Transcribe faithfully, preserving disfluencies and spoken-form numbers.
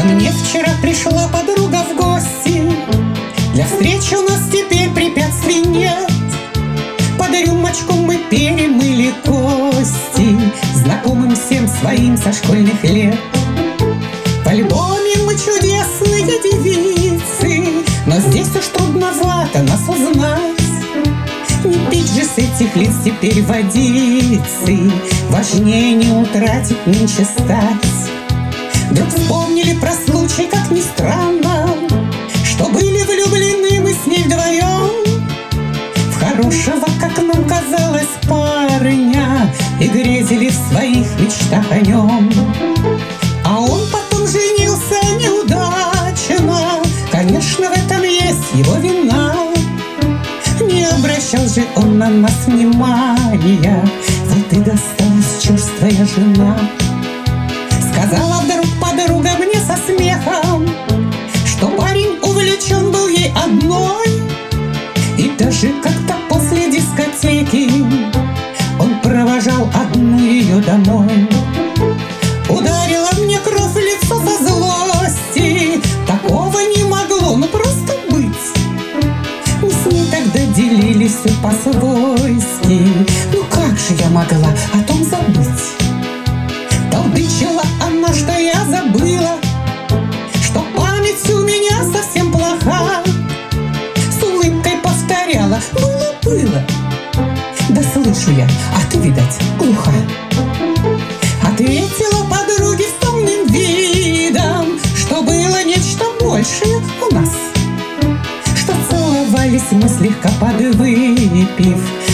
мне вчера пришла подруга в гости. Для встречи у нас теперь препятствий нет. Под рюмочку мы перемыли кости знакомым всем своим со школьных лет. В альбоме мы чудесные девицы, но здесь уж трудновато нас узнать. Не пить же с этих лиц теперь водицы, важнее не утратить нынче стать. Вдруг вспомнили про случай, как ни странно, что были влюблены мы с ней вдвоем в хорошего, как нам казалось, парня, и грезили в своих мечтах о нем. А он потом женился неудачно, конечно, в этом есть его вина. Не обращал же он на нас внимания, вот и досталась черствая жена. Сказала вдруг подруга мне со смехом, что парень увлечен был ей одной, и даже как-то после дискотеки он провожал одну ее домой. Ударила мне кровь в лицо со злости, такого не могло, ну просто быть. Мы с ней тогда делились все по-свойски, ну как же я могла о том забыть? Толдычила она, что я забыла, что память у меня совсем плоха. С улыбкой повторяла: было-было. Да слышу я, а ты, видать, глуха. Ответила подруге с томным видом, что было нечто большее у нас, что целовались мы слегка подвыпив,